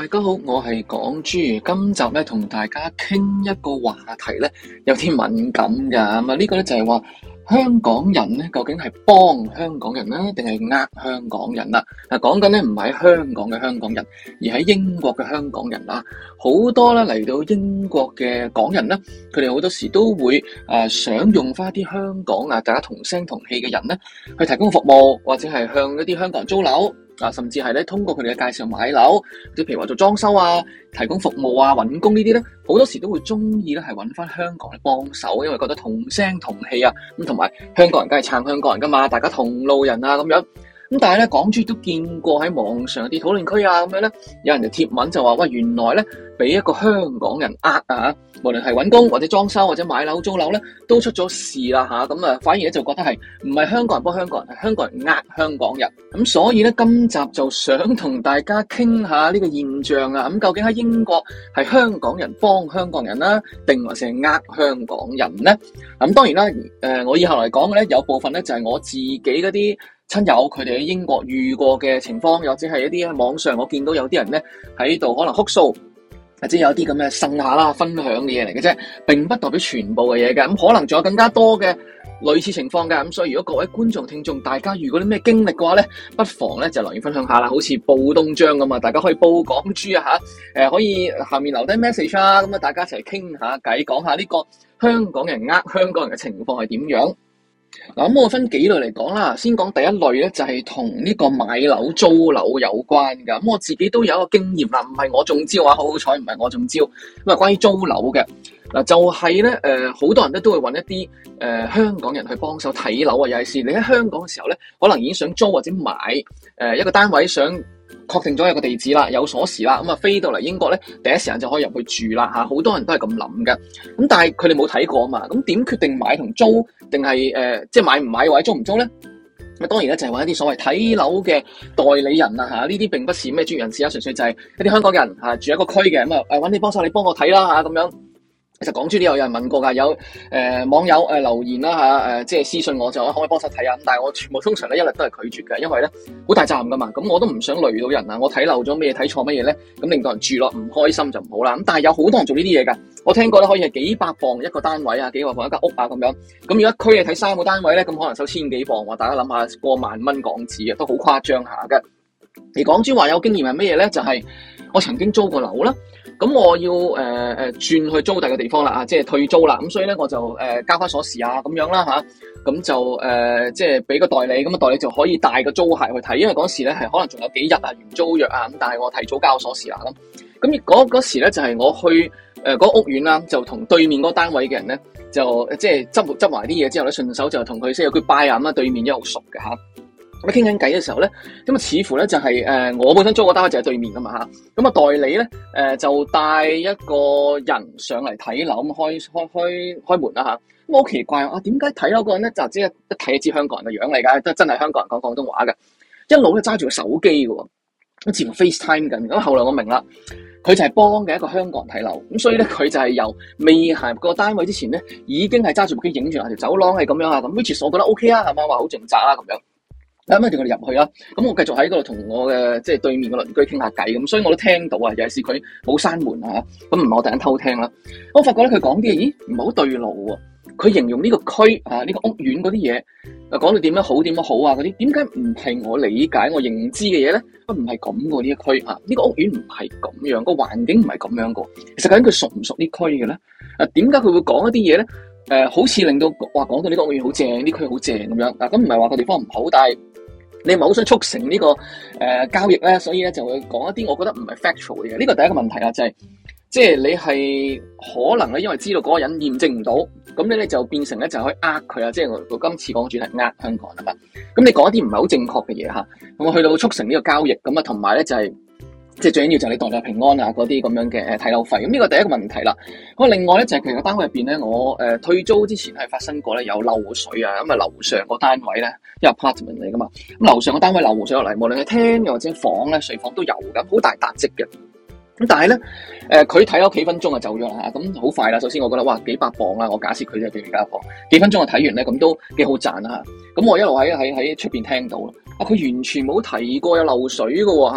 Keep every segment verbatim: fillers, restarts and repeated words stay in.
大家好，我係港豬，今集咧同大家傾一個話題咧，有啲敏感噶，咁啊呢個咧就係話香港人咧究竟係幫香港人啦，定係呃香港人啦？嗱，講緊咧唔係香港嘅香港人，而喺英國嘅香港人啦。好多咧嚟到英國嘅港人咧，佢哋好多時都會誒、呃、想用翻啲香港啊，大家同聲同氣嘅人咧，去提供服務，或者係向一啲香港人租樓。啊，甚至係咧通過佢哋嘅介紹買樓，即係譬如話做裝修啊、提供服務啊、揾工呢啲咧，好多時都會中意咧係揾翻香港嚟幫手，因為覺得同聲同氣啊，咁同埋香港人梗係撐香港人噶嘛，大家同路人啊咁樣。咁但係咧，港豬都見過喺網上啲討論區啊咁樣咧，有人就貼文就話喂，原來咧俾一個香港人呃啊，無論係揾工或者裝修或者買樓租樓咧，都出咗事啦吓，咁啊反而咧就覺得係唔係香港人幫香港人，係香港人呃香港人。咁所以咧今集就想同大家傾下呢個現象啊，咁究竟喺英國係香港人幫香港人啦，定還是係呃香港人咧？咁當然啦，誒我以後嚟講嘅咧，有部分咧就係我自己嗰啲親友佢哋喺英國遇過嘅情況，或者係一啲喺網上我見到有啲人咧喺度可能哭訴，或者有啲咁嘅呻下啦、分享嘅嘢嚟嘅啫，並不代表全部嘅嘢嘅。咁可能仲有更加多嘅類似情況嘅。咁所以如果各位觀眾聽眾大家遇過啲咩經歷嘅話咧，不妨咧就留言分享下啦，好似報東張咁啊，大家可以報港豬啊吓，誒可以下面留低 message 啊，咁啊大家一齊傾下偈，講下呢個香港人呃香港人嘅情況係點樣。嗱，咁我分幾類嚟講啦，先講第一類咧，就係同呢個買樓租樓有關噶。咁我自己都有一個經驗啦，唔係我中招啊，好好彩唔係我中招。咁啊，關於租樓嘅嗱，就係咧誒，好多人咧都會揾一啲誒、呃、香港人去幫手睇樓啊。尤其是你喺香港嘅時候咧，可能已經想租或者買誒、呃、一個單位，想確定咗有個地址啦，有鎖匙啦，咁啊飛到嚟英國咧，第一時間就可以入去住啦嚇，好多人都係咁諗嘅。咁但係佢哋冇睇過啊嘛，咁點決定買同租定係誒即係買唔買或者租唔租咧？咁當然咧就係揾一啲所謂睇樓嘅代理人啊嚇，呢啲並不是咩專業人士啊，純粹就係一啲香港人嚇住一個區嘅，咁啊誒揾你幫手，你幫我睇啦嚇咁樣。其實港豬呢有人問過㗎，有誒、呃、網友誒、呃、留言啦嚇，誒、呃、即係私信我就可唔可以幫手睇啊？咁但係我全部通常咧一律都係拒絕嘅，因為咧好大責任㗎嘛，咁我都唔想累到人啊，我睇漏咗咩睇錯乜嘢咧，咁令到人住落唔開心就唔好啦。咁但係有好多人做呢啲嘢㗎，我聽過咧可以係幾百磅一個單位啊，幾百磅一間屋啊咁樣。咁如果一區你睇三個單位咧，咁可能收千幾磅喎，大家諗下過萬蚊港紙啊，都好誇張下嘅。而港豬話有經驗係乜嘢咧？就係、是、我曾經租過樓啦。咁我要誒誒、呃、轉去租第二個地方啦啊，即係退租啦。咁所以咧我就誒、呃、交翻鎖匙啊咁樣啦吓，咁就誒、呃、即係俾個代理，咁啊代理就可以帶個租客去睇，因為嗰時咧係可能仲有幾日啊完租約啊，咁但係我提早交鎖匙啦咁。咁嗰嗰時咧就係、是、我去誒嗰、呃那個、屋苑啦，就同對面嗰個單位嘅人咧就即係執執埋啲嘢之後咧，順手就同佢 say goodbye 啊咁啊，對面因為好熟嘅吓。咁傾緊偈嘅時候咧，咁啊似乎咧就係、是、誒、呃、我本身租個單位就係對面噶嘛嚇，咁啊代理咧誒、呃、就帶一個人上嚟睇樓，咁開開開開門啦嚇，咁好奇怪啊，點解睇樓嗰個人咧就即係一睇就知香港人嘅樣嚟㗎，都真係香港人講廣東話嘅，一路咧揸住個手機嘅喎，咁似乎 FaceTime 緊，咁後來我明啦，佢就係幫嘅一個香港人睇樓，咁所以咧佢就係由未行個單位之前咧，已經係揸住部機影住條走廊係咁樣啊，咁 which 我覺得 OK 啊，係嘛，話好靜宅啦咁樣。咁跟住我哋入去啦，咁我繼續喺嗰度同我嘅即係對面嘅鄰居傾下偈，咁所以我都聽到啊，尤其是佢冇閂門啊，咁唔係我突然間偷聽啦。我發覺咧佢講啲嘢，咦唔係好對路喎。佢形容呢個區啊，呢、呢個屋苑嗰啲嘢，啊講到點樣好點樣好啊嗰啲，點解唔係我理解我認知嘅嘢咧？唔係咁嘅呢一區啊，呢、呢個屋苑唔係咁樣，個環境唔係咁樣個。其實究竟佢熟唔熟呢區嘅咧？啊點解佢會講一啲嘢咧？誒、呃、好似令到話講到呢個屋苑好正，呢區好正咁樣啊，咁唔係話個地方唔好，但係你唔係好想促成呢、呢個誒、呃、交易咧，所以咧就會講一啲我覺得唔係 factual 嘅嘢。呢個第一個問題啦，就係即係你係可能咧，因為知道嗰個人驗證唔到，咁你咧就變成咧就可以呃佢啊。即係我我今次講嘅主題係呃香港人啊嘛。咁你講一啲唔係好正確嘅嘢嚇，咁我去到促成呢個交易，咁啊同埋咧就係、是。即係最緊要就係你代代平安啊嗰啲咁樣嘅誒睇樓費，咁呢個第一個問題啦。咁另外咧就係其實個單位入邊咧，我誒、呃、退租之前係發生過咧有漏水啊，咁啊樓上個單位咧，因為 apartment 嚟噶嘛，咁樓上個單位漏水落嚟，無論係廳又或者房咧，睡房都有咁，好大笪積嘅。咁但係咧，誒佢睇咗幾分鐘就走咗啦嚇，咁好快啦。首先我覺得哇幾百磅啦，我假設佢就係幾幾百磅，幾分鐘就睇完咧，咁都幾好賺啦嚇。咁我一路喺喺喺出邊聽到啦，啊佢完全冇提過有漏水嘅喎嚇。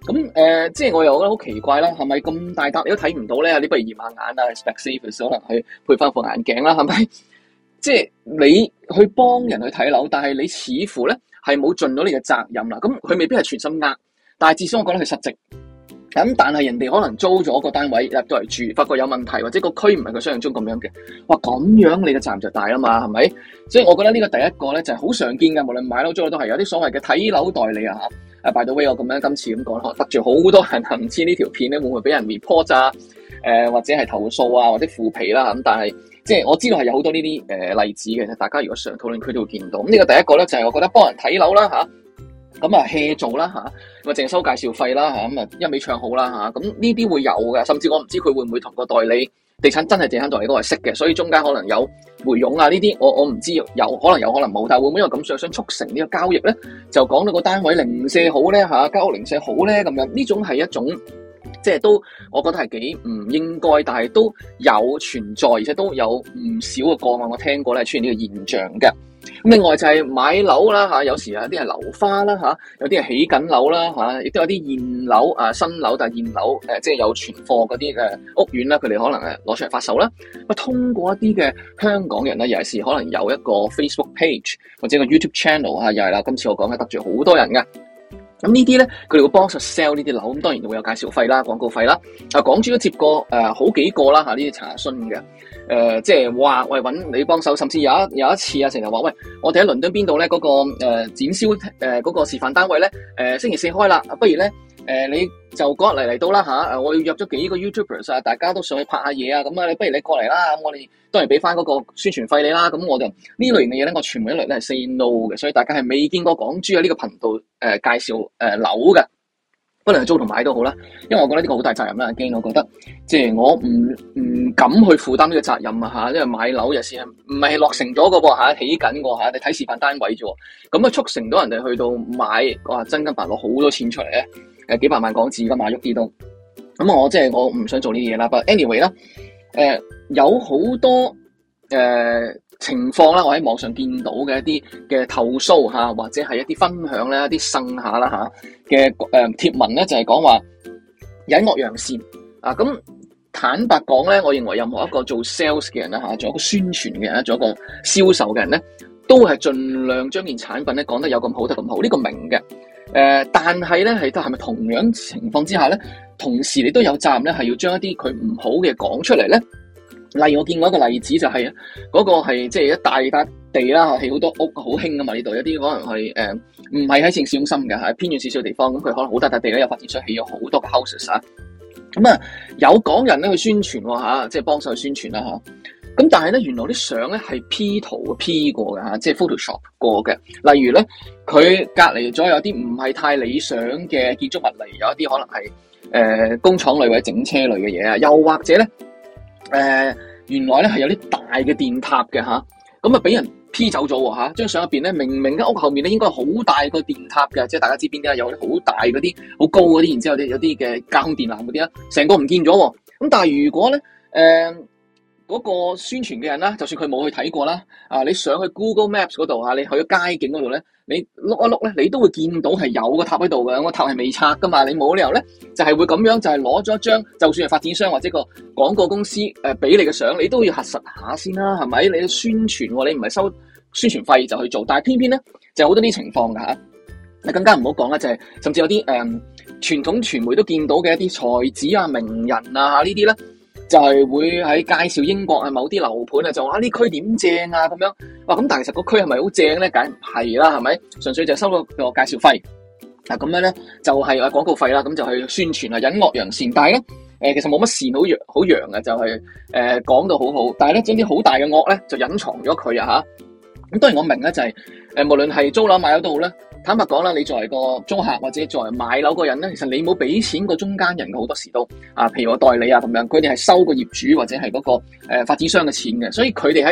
咁誒、呃，即係我又覺得好奇怪啦，係咪咁大笪你都睇唔到咧？你不如驗下眼啊 Specsavers 可能去配翻副眼鏡啦，係咪？即係你去幫人去睇樓，但係你似乎咧係冇盡到你嘅責任啦。咁佢未必係全心呃，但係至少我覺得佢失職。咁但係人哋可能租咗個單位入到嚟住，發覺有問題，或者個區唔係佢想象中咁樣嘅，哇咁樣你嘅責任就大啦嘛，係咪？所以我覺得呢個第一個咧就係好常見嘅，無論買樓租樓都係有啲所謂嘅睇樓代理啊嚇。啊 by the way 我咁樣今次咁講，得罪好多人，唔知呢條片咧會唔會俾人 report 啊？誒、呃、或者係投訴啊，或者負皮啦咁，但係即係我知道係有好多呢啲誒例子嘅，大家如果上討論區都會見到。咁呢個第一個咧就係我覺得幫人睇樓啦嚇。咁啊 hea 做啦嚇，咁啊淨係收介紹費啦嚇，咁啊一味唱好啦嚇，咁呢啲會有嘅，甚至我唔知佢會唔會同個代理地產真係地產代理嗰個係識嘅，所以中間可能有回傭啊呢啲，我我唔知有可能有可能冇，但係會唔會因為咁想想促成呢個交易咧，就講到個單位零舍好咧嚇，交屋零舍好咧咁樣，呢種係一種即係都我覺得係幾唔應該，但係都有存在，而且都有唔少嘅個案我聽過咧出現呢個現象嘅。咁另外就係買樓啦嚇，有時有啲係樓花啦嚇，有啲係起緊樓啦嚇，亦都有啲現樓啊新樓，但係現樓誒即係有存貨嗰啲誒屋苑啦，佢哋可能誒攞出嚟發售啦。咁通過一啲嘅香港人咧，尤其是可能有一個 Facebook page 或者個 YouTube channel 啊，又係啦，今次我講嘅得罪好多人㗎。咁呢啲咧，佢哋會幫手 sell 呢啲樓，咁當然會有介紹費啦、廣告費啦。啊，港豬都接過誒、呃、好幾個啦嚇，呢啲查詢嘅。誒、呃，即係話喂揾你幫手，甚至有一有一次啊，成日話喂，我哋喺倫敦邊度咧嗰個誒、呃、展銷誒嗰、呃那個示範單位咧，誒、呃、星期四開啦，不如咧誒、呃、你就嗰日嚟嚟到啦嚇，誒、啊、我要約咗幾個 YouTubers 啊，大家都上去拍下嘢啊，咁啊你不如你過嚟啦，咁我哋當然俾翻嗰個宣傳費你啦，咁我就呢類型嘅嘢咧，我全部一律咧係 say no 嘅，所以大家係未見過港豬喺呢個頻道誒、呃、介紹誒、呃、樓嘅。不論係租同買都好啦，因為我覺得呢個好大責任啦。again，我覺得即係我唔唔敢去負擔呢個責任啊嚇，因為買樓有時係唔係落成咗嘅噃嚇，起緊嘅嚇，你睇示範單位啫喎，咁啊促成到人哋去到買，哇真金白攞好多錢出嚟咧，誒幾百萬港紙㗎嘛，喐啲都。咁我即係我唔想做呢啲嘢啦。But anyway 啦，誒有好多誒。呃情況啦，我喺網上見到嘅一啲嘅投訴嚇，或者係一啲分享咧，一啲剩下啦嚇嘅誒貼文咧，就係講話隱惡揚善啊！咁坦白講咧，我認為任何一個做 sales 嘅人啦嚇，做一個宣傳嘅人，做一個銷售嘅人咧，都係盡量將件產品咧講得有咁好得咁好，呢、這個明嘅。誒、呃，但係咧係都係咪同樣情況之下咧，同時你都有責任咧，係要將一啲佢唔好嘅講出嚟咧。例如我見過一個例子就係、是、嗰、那個係即係一大笪地啦，起好多屋好興噶嘛，呢度有啲可能係誒唔係喺城市中心嘅，係偏遠少少地方，咁佢可能好大笪地咧，有發展商起咗好多嘅 houses 啊，咁啊有港人咧去宣傳喎嚇，即係幫手去宣傳啦嚇，咁但係咧原來啲相咧係 P 圖 P 過嘅嚇，即係 Photoshop 過嘅，例如咧佢隔離咗有啲唔係太理想嘅建築物，例如有一啲可能係誒、呃、工廠類或者整車類嘅嘢啊，又或者咧。誒、呃，原來咧係有啲大嘅電塔嘅吓，咁啊俾人 P 走咗喎吓，張相入邊咧明明間屋後面咧應該好大個電塔嘅，即係大家知邊啲啊？有啲好大嗰啲好高嗰啲，然之後有啲有啲嘅架空電纜嗰啲啊，成個唔見咗喎。咁但係如果咧誒。呃嗰個宣傳嘅人啦，就算佢冇去睇過啦，啊，你上去 Google Maps 嗰度嚇，你去咗街景嗰度咧，你碌一碌咧，你都會見到係有個塔喺度嘅，個塔係未拆噶嘛，你冇理由咧就係、是、會咁樣，就係攞咗一張，就算係發展商或者個廣告公司誒俾、呃、你嘅相，你都要核實下先啦，係咪？你要宣傳喎，你唔係收宣傳費就去做，但係偏偏咧就好多啲情況㗎嚇，你更加唔好講啦，就係、是、甚至有啲誒、呃、傳統傳媒都見到嘅一啲才子啊、名人啊呢啲咧。就係會喺介紹英國啊某啲樓盤啊，就話呢區點正啊咁樣，哇咁但係其實個區係咪好正咧？梗唔係啦，係咪？純粹就收個個介紹費啊咁樣咧，就係、是、啊廣告費啦，咁就去宣傳啊隱惡揚善，但係咧誒其實冇乜善好揚好揚嘅，就係、是、誒、呃、講到好好，但係咧將啲好大嘅惡咧就隱藏咗佢啊嚇。咁當然我明咧就係、是、誒、呃、無論係租樓買樓都好咧。坦白講啦，你作為個租客或者作為買樓個人咧，其實你冇俾錢個中間人嘅好多時都啊，譬如我代理啊咁樣，佢哋係收個業主或者係嗰、那個誒、呃、發展商嘅錢嘅，所以佢哋喺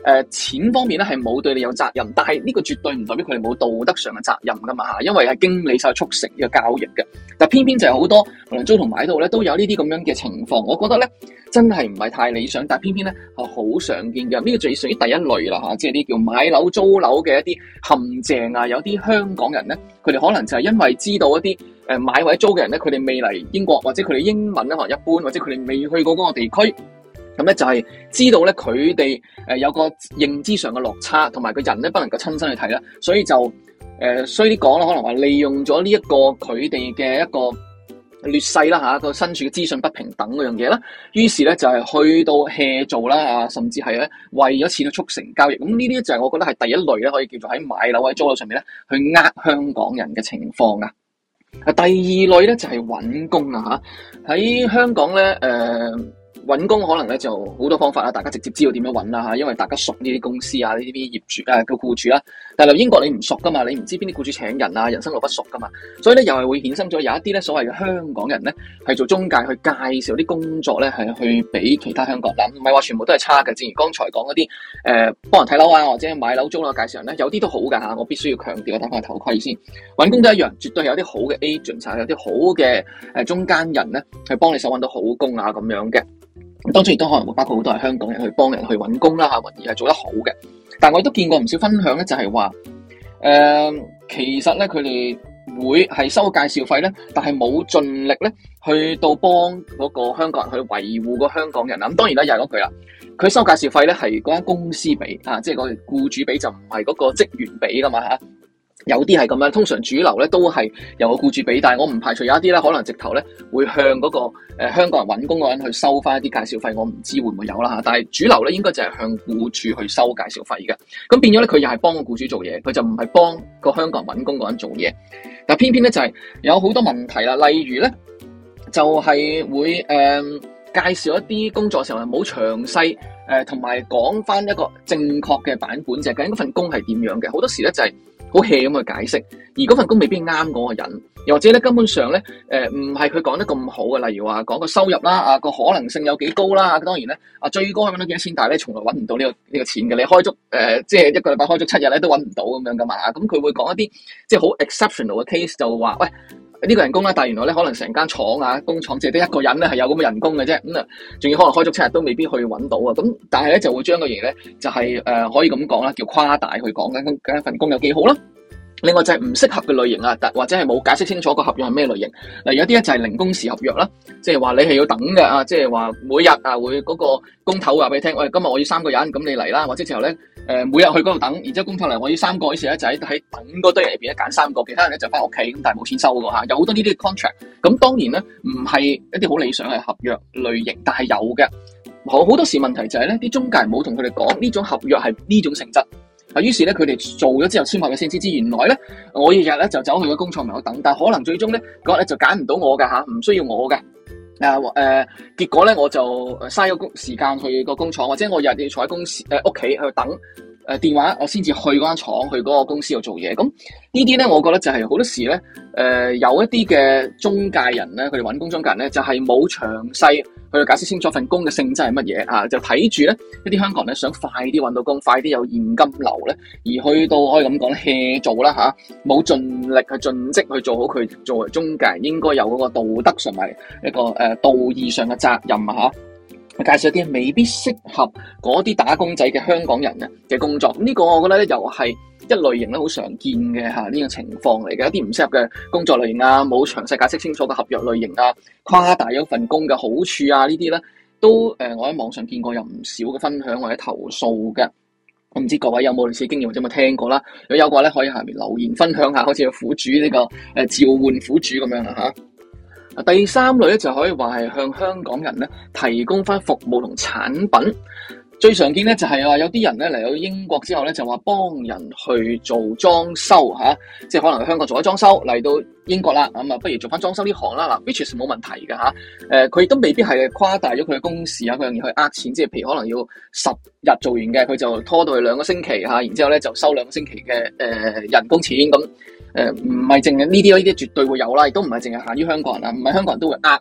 呃、錢方面咧係冇對你有責任，但係呢個絕對唔代表佢哋冇道德上嘅責任噶嘛嚇，因為係經理晒促成呢個交易嘅。但偏偏就係好多無論租同買到咧都有呢啲咁樣嘅情況，我覺得咧真係唔係太理想，但偏偏咧係好常見嘅。呢、這個最屬於第一類啦嚇，即係啲叫買樓租樓嘅一啲陷阱啊。有啲香港人咧，佢哋可能就係因為知道一啲誒買或者租嘅人咧，佢哋未嚟英國或者佢哋英文咧可能一般，或者佢哋未去過嗰個地區。咁咧就係知道咧佢哋誒有個認知上嘅落差，同埋個人咧不能夠親身去睇啦，所以就誒衰啲講啦，可能話利用咗呢一個佢哋嘅一個劣勢啦嚇，個身處嘅資訊不平等嗰樣嘢啦，於是咧就係去到 hea 做啦啊，甚至係咧為咗錢去促成交易。咁呢啲就係我覺得係第一類咧，可以叫做喺買樓或者租樓上面咧去呃香港人嘅情況啊。第二類咧就係揾工啊嚇，喺香港咧誒。呃揾工可能咧就好多方法啦，大家直接知道點樣揾啦嚇，因為大家熟呢啲公司啊，呢啲業主誒個僱主啦。但係英國你唔熟噶嘛，你唔知邊啲僱主請人啊，人生路不熟噶嘛，所以咧又係會衍生咗有一啲咧所謂嘅香港人咧係做中介去介紹啲工作咧係去俾其他香港人，唔係話全部都係差嘅。正如剛才講嗰啲誒幫人睇樓啊或者買樓租樓介紹人咧，有啲都好㗎嚇，我必須要強調，戴翻頭盔先。揾工都一樣，絕對係有啲好嘅 agent，有啲好嘅誒中間人咧係幫你手揾到好工啊咁樣嘅。當中亦都可能會包括好多係香港人去幫人去揾工啦嚇，而係做得好嘅。但我亦都見過唔少分享咧，就係話誒，其實咧佢哋會係收介紹費咧，但係冇盡力咧去到幫嗰個香港人去維護個香港人啊。咁當然啦，又係嗰句啦，佢收介紹費咧係嗰間公司俾啊，即係個僱主俾，就唔係嗰個職員俾噶嘛嚇。有啲係咁樣，通常主流咧都係由個僱主俾，但係我唔排除有一啲咧可能直頭咧會向嗰、那個誒、呃、香港人揾工嗰人去收翻一啲介紹費，我唔知會唔會有啦嚇。但係主流咧應該就係向僱主去收介紹費嘅，咁變咗咧佢又係幫個僱主做嘢，佢就唔係幫個香港人揾工嗰人做嘢。但係偏偏咧就係、是、有好多問題啦，例如咧就係、是、會誒、呃、介紹一啲工作嘅時候係冇詳細誒同埋講翻一個正確嘅版本，就係究竟嗰份工係點樣嘅，好多時咧就係、是。好 hea 咁去解釋，而嗰份工未必啱嗰個人，又或者咧根本上咧誒唔係佢講得咁好嘅，例如話講個收入啦，啊個可能性有幾高啦，啊當然咧啊最高可以揾到幾多錢，但係咧從來揾唔到呢個呢個錢嘅，你開足誒、呃、即係一個禮拜開足七日咧都揾唔到咁樣噶嘛，咁佢會講一啲即係好 exceptional 嘅 case， 就話喂呢、這個人工啦，但係原來咧可能成間廠啊工廠淨係得一個人咧係有咁嘅人工嘅啫，咁啊仲要可能開足七日都未必去揾到啊，咁但係咧就會將個嘢咧就係、是、誒、呃、可以咁講啦，叫誇大去講緊緊一份工有幾好啦。另外就係唔適合嘅類型啊，或者係冇解釋清楚個合約係咩類型。例如有啲咧就係零工時合約啦，即係話你係要等嘅啊，即係話每日啊會嗰個工頭話俾你聽，喂今日我要三個人，咁你嚟啦，或者之後咧誒每日去嗰度等，然之後工頭嚟我要三個，於是咧就喺喺等嗰堆人入邊咧揀三個，其他人咧就翻屋企，咁但係冇錢收嘅嚇，有好多呢啲 contract。咁當然咧唔係一啲好理想嘅合約類型，但係有嘅。好好多時問題就係咧啲中介冇同佢哋講呢種合約係呢種性質。啊，於是咧佢哋做咗之後簽合約先知知，原來咧我日日咧就走去個工廠門口等，但係可能最終咧嗰日咧就揀唔到我㗎嚇，唔需要我嘅。啊誒、呃，結果咧我就嘥咗工時間去個工廠，或者我日日要坐喺公司誒屋企去等誒、呃、電話，我先至去嗰間廠去嗰個公司度做嘢。咁呢啲咧，我覺得就係好多時咧誒、呃、有一啲嘅中介人咧，佢哋揾工中介人咧就係、是、冇詳細去解釋清楚份工嘅性質係乜嘢啊，就睇住咧一啲香港人咧想快啲揾到工，快啲有現金流咧，而去到可以咁講 hea 做啦嚇，冇、啊、盡力去盡職去做好佢作為中介應該有嗰個道德上埋一個誒、呃、道義上嘅責任啊嚇，介紹一啲未必適合嗰啲打工仔嘅香港人嘅工作，呢、這個我覺得咧又係一類型咧好常見嘅嚇呢個情況嚟嘅，一啲唔適合嘅工作類型啊，冇詳細解釋清楚嘅合約類型啊，誇大咗份工嘅好處啊，呢啲咧都誒、呃、我喺網上見過有唔少嘅分享或者投訴嘅。我唔知各位有冇類似經驗或者有冇聽過啦？如果有嘅話咧，可以下面留言分享下，好似苦主呢、這個誒、呃、召喚苦主咁樣啦嚇。第三類咧就可以話係向香港人咧提供翻服務同產品。最常見咧就係話有啲人咧嚟到英國之後咧就話幫人去做裝修嚇、啊，即係可能喺香港做咗裝修嚟到英國啦，咁啊不如做翻裝修呢行啦嗱 which is 冇問題嘅嚇。誒佢亦都未必係誇大咗佢嘅工時啊，佢容易去呃錢，即係譬如可能要十日做完嘅，佢就拖到去兩個星期嚇、啊，然之後咧就收兩個星期嘅誒、呃、人工錢咁。誒唔係淨係呢啲，呢啲絕對會有啦，亦都唔係淨係限於香港人啊，唔係香港人都會呃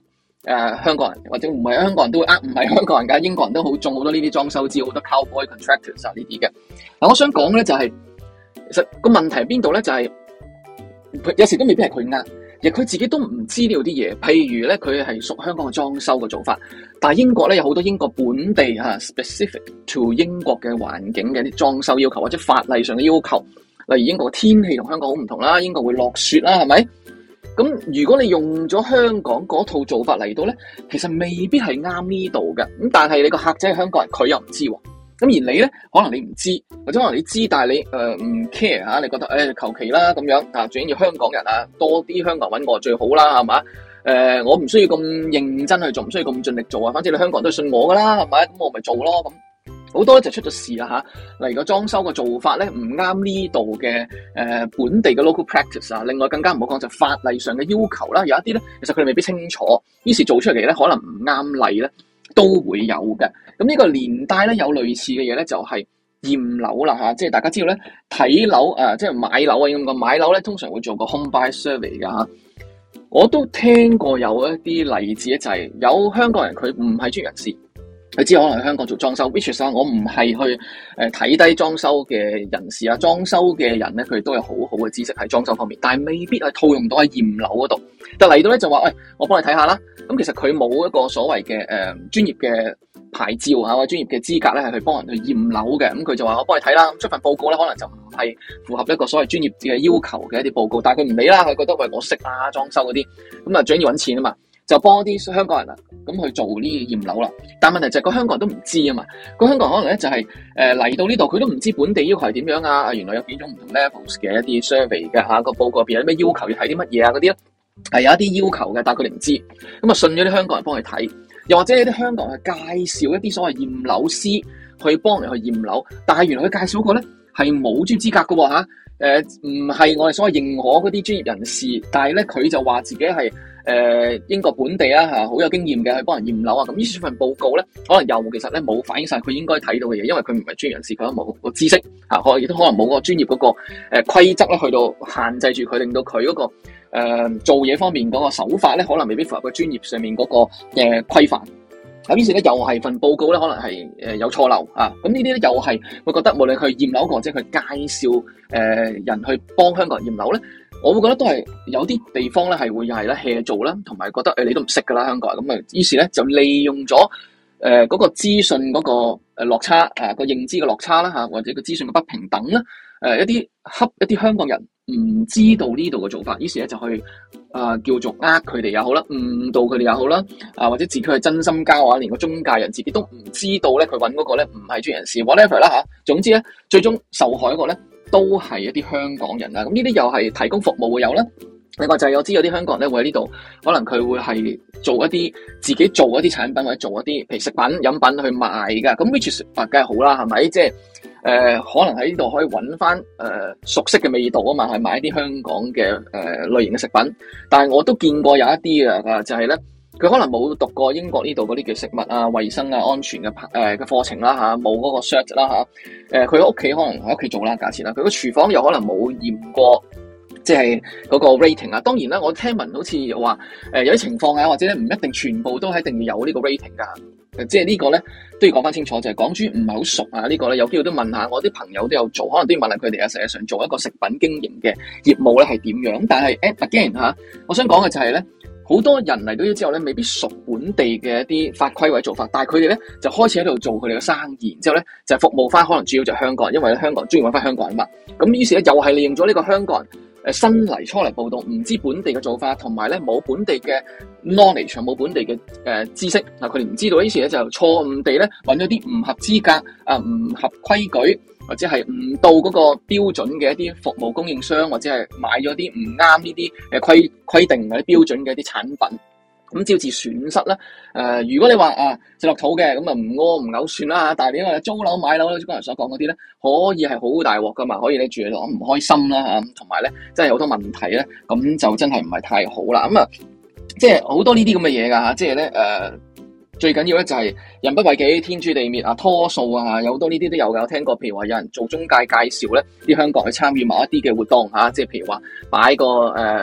呃、香港人，或者唔係香港人都會呃唔係香港人㗎，英國人都好中好多呢啲裝修招，好多 cowboy contractors 啊呢啲嘅。嗱，我想講咧就係、是，其實個問題喺邊度咧？就係、是、有時都未必係佢呃。亦佢自己都唔知道啲嘢，譬如咧佢係屬香港嘅裝修嘅做法，但係英國咧有好多英國本地嚇 specific to 英國嘅環境嘅啲裝修要求或者法例上嘅要求，例如英國嘅天氣同香港好唔同啦，英國會落雪啦，係咪？咁如果你用咗香港嗰套做法嚟到咧，其實未必係啱呢度嘅，咁但係你個客仔係香港人，佢又唔知喎。咁而你咧，可能你唔知，或者可能你知，但係你誒唔 care 嚇，你覺得誒求其啦咁樣啊，最緊要香港人啊，多啲香港人揾我最好啦，係嘛？誒、呃，我唔需要咁認真去做，唔需要咁盡力做啊，反正你香港人都信我噶啦，係咪？咁我咪做咯咁。好多就出咗事啦嚇，例如個裝修嘅做法咧唔啱呢度嘅誒本地嘅 local practice 啊，另外更加唔好講就法例上嘅要求啦，有一啲咧其實佢哋未必清楚，於是做出嚟嘅咧可能唔啱例咧。都會有嘅，咁呢個年代咧有類似嘅嘢咧，就係驗樓啦嚇，即係大家知道咧睇樓誒，即係買樓啊，咁講買樓咧通常會做個 home buy survey 㗎嚇。我都聽過有一啲例子咧，就係有香港人佢唔係專業人士，佢知可能喺香港做裝修 which is 我唔係去誒睇低裝修嘅人士啊，裝修嘅人咧佢都有好好嘅知識喺裝修方面，但係未必係套用到喺驗樓嗰度。但嚟到咧就話喂，我幫你睇下啦。咁其實佢冇一個所謂嘅誒專業嘅牌照啊，或者專業嘅資格咧，係去幫人去驗樓嘅。咁佢就話我幫你睇啦，出份報告咧，可能就唔係符合一個所謂專業嘅要求嘅一啲報告，但係佢唔理啦，佢覺得喂我識啊裝修嗰啲，咁啊最緊要揾錢啊嘛，就幫啲香港人啊咁去做呢驗樓啦。但問題就係個香港人都唔知啊嘛，個香港人可能咧就係誒嚟到呢度，佢都唔知本地要求係點樣啊，原來有幾種唔同 levels 嘅一啲 survey 嘅嚇個報告入邊有咩要求，要睇啲乜嘢啊嗰啲咧。係有一啲要求嘅，但係佢哋唔知，咁啊信咗啲香港人幫佢睇，又或者有啲香港人去介紹一啲所謂驗樓師去幫人去驗樓，但係原來佢介紹嗰個咧係冇專業資格嘅喎嚇，誒唔係我哋所謂認可嗰啲專業人士，但係咧佢就話自己係誒、呃、英國本地啊嚇，好有經驗嘅去幫人驗樓啊，咁於是份報告咧可能又其實咧冇反映晒佢應該睇到嘅嘢，因為佢唔係專業人士，佢都冇個知識嚇，可亦都可能冇個專業嗰個誒規則咧去到限制住佢，令到佢嗰、嗰個。誒、呃、做嘢方面嗰個手法咧，可能未必符合個專業上面嗰個嘅規範。咁於是咧，又係份報告咧，可能係誒有錯漏啊。咁呢啲咧，又係會覺得無論佢驗樓或者佢介紹誒、呃、人去幫香港人驗樓咧，我會覺得都係有啲地方咧係會係咧 hea 做啦，同埋覺得誒、呃、你都唔識㗎啦香港人咁啊。於是咧就利用咗誒嗰個資訊嗰個誒落差啊，個認知嘅落差啦嚇，或者個資訊嘅不平等啦，誒、呃、一啲恰一啲香港人。唔知道呢度嘅做法，於是咧就去啊、呃、叫做呃佢哋也好啦，誤導佢哋也好啦，啊或者自己係真心交啊，連個中介人自己都唔知道咧，佢揾嗰個咧唔係專業人士 whatever 啦嚇。總之咧，最終受害嗰個咧都係一啲香港人啦。咁呢啲又係提供服務會有啦。另外就係我知有啲香港人咧會喺呢度，可能佢會係做一啲自己做一啲產品或者做一啲譬如食品飲品去賣㗎。咁 which is 梗係好啦，係咪？即係。誒、呃、可能喺呢度可以揾翻誒熟悉嘅味道啊嘛，係買一啲香港嘅誒、呃、類型嘅食品。但係我都見過有一啲啊，就係咧佢可能冇讀過英國呢度嗰啲嘅食物啊、衞生啊、安全嘅誒嘅課程啦嚇，冇嗰個 cert 啦嚇。誒佢喺屋企可能喺屋企做啦，假設啦，佢個廚房又可能冇驗過。即係嗰個 rating 啊，當然啦，我聽聞好似話誒有啲情況啊，或者咧唔一定全部都係一定要有呢個 rating 㗎。即係呢個咧都要講翻清楚，就係港豬唔係好熟啊。呢個咧有機會都問下我啲朋友都有做，可能都要問下佢哋啊。實際上做一個食品經營嘅業務咧係點樣？但係 again 嚇，我想講嘅就係咧，好多人嚟到呢之後咧，未必熟本地嘅一啲法規或者做法，但係佢哋咧就開始喺度做佢哋嘅生意，然之後咧就服務翻可能主要就係香港人，因為咧香港人中意揾翻香港人嘛。咁於是咧又係利用咗呢個香港人。誒新嚟初嚟報道，唔知本地嘅做法，同埋咧冇本地嘅 knowledge，冇本地嘅誒、呃、知識，嗱佢哋唔知道，於是咧就錯誤地咧揾咗啲唔合資格啊、唔合規矩，或者係唔到嗰個標準嘅一啲服務供應商，或者係買咗啲唔啱呢啲誒規規定或者標準嘅一啲產品。咁招致損失啦。誒、呃，如果你話啊食落肚嘅，咁啊唔屙唔嘔算啦。但係你因為租樓買樓咧，剛才所講嗰啲咧，可以係好大鑊噶嘛，可以你住喺度唔開心啦嚇，同埋咧真係好多問題咧，咁就真係唔係太好啦。咁啊，即係好多呢啲咁嘅嘢㗎嚇，即係咧誒，最緊要咧就係人不為己，天誅地滅啊，拖數啊，有好多呢啲都有㗎。我聽過，譬如話有人做中介介紹咧，啲香港去參與某一啲嘅活動嚇、啊，即係譬如話擺個誒。呃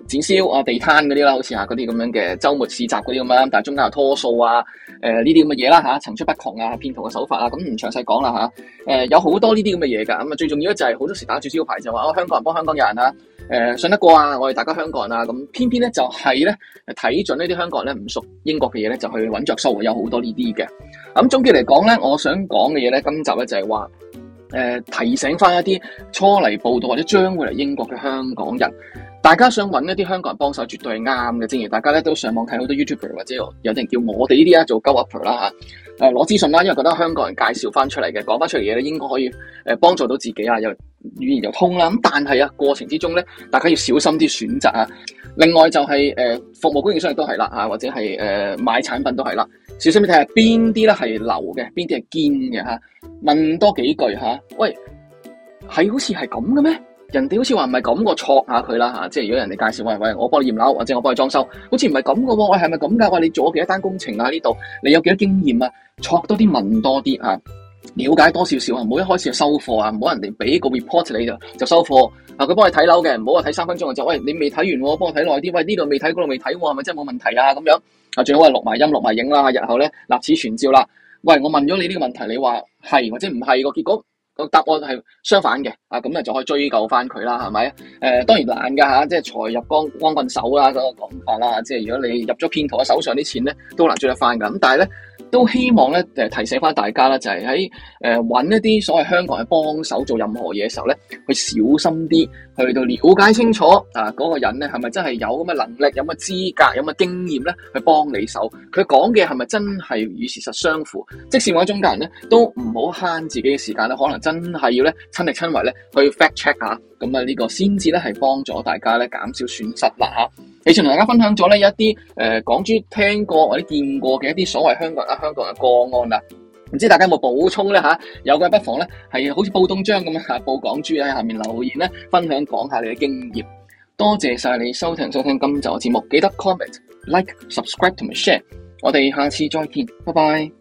展銷啊、地攤嗰啲啦，好似啊嗰啲咁樣嘅週末市集嗰啲咁樣，但係中間有拖數啊、誒呢啲咁嘅嘢啦嚇，層出不窮啊，騙徒嘅手法啊，咁唔詳細講啦嚇。誒有好多呢啲咁嘅嘢㗎，咁啊最重要咧就係好多時打住招牌就話哦香港人幫香港人啊，誒信得過啊，我哋大家香港人啊，咁偏偏咧就係咧睇準呢啲香港人咧唔熟英國嘅嘢咧就去揾着數，有好多呢啲嘅。咁總結嚟講咧，我想講嘅嘢咧，今集咧就係話誒提醒翻一啲初嚟報到或者將會嚟英國嘅香港人。大家想揾一啲香港人幫手，絕對係啱嘅。正如大家咧都上網睇好多 YouTuber 或者有啲人叫我哋呢啲啊做 Go Upper 啦嚇，誒攞資訊啦，因為覺得香港人介紹翻出嚟嘅講翻出嚟嘅嘢咧，應該可以誒幫助到自己啊，又語言又通啦。咁但係啊過程之中咧，大家要小心啲選擇啊。另外就係、是、誒、呃、服務供應商亦都係啦嚇，或者係誒、呃、買產品都係啦，小心啲睇下邊啲咧係流嘅，邊啲係堅嘅嚇。問多幾句嚇，喂係好似係咁嘅咩？人哋好似話唔係咁，我戳下佢啦嚇，即係如果人哋介紹，喂喂，我幫你驗樓或者我幫你裝修，好似唔係咁嘅喎，喂係咪咁㗎？喂你做咗幾多單工程啊？呢度你有幾多經驗啊？戳多啲問多啲嚇，了解多少少啊，唔好一開始就收貨啊，唔好人哋俾個 report 你就就收貨啊，佢幫你睇樓嘅，唔好話睇三分鐘就喂你未睇完喎，幫我睇耐啲，喂呢度未睇嗰度未睇喎，係咪真係冇問題啊？咁樣啊最好係錄埋音錄埋影啦，日後咧立此存照啦。喂我問咗你呢個問題，你話係或者唔係個結果？個答案係相反嘅，啊咁啊就可以追究翻佢啦，係咪？誒、呃、當然難㗎嚇，即係財入光光棍手啦嗰、那個講法啦，即係如果你入咗騙徒嘅手上啲錢咧，都難追得翻㗎。咁但係咧都希望咧誒提醒翻大家啦，就係喺誒揾一啲所謂香港人幫手做任何嘢嘅時候咧，去小心啲，去到了解清楚啊嗰、那個人咧係咪真係有咁嘅能力、有咁嘅資格、有咁嘅經驗咧去幫你手？佢講嘅係咪真係與事實相符？即使我喺中間人咧，都唔好慳自己嘅時間咧，可能真係要咧親力親為咧去 fact check 下，咁啊呢個先至咧係幫助大家咧減少損失啦嚇。以前同大家分享咗咧一啲誒港豬聽過或者見過嘅一啲所謂香港人啊香港人個案啦，唔知大家有冇補充咧嚇？有嘅不妨咧係好似報東張咁樣嚇，報港豬喺下面留言咧分享講下你嘅經驗。多謝晒你收聽收聽今集嘅節目，記得 comment、like、subscribe 同埋 share。我哋下次再見，拜拜。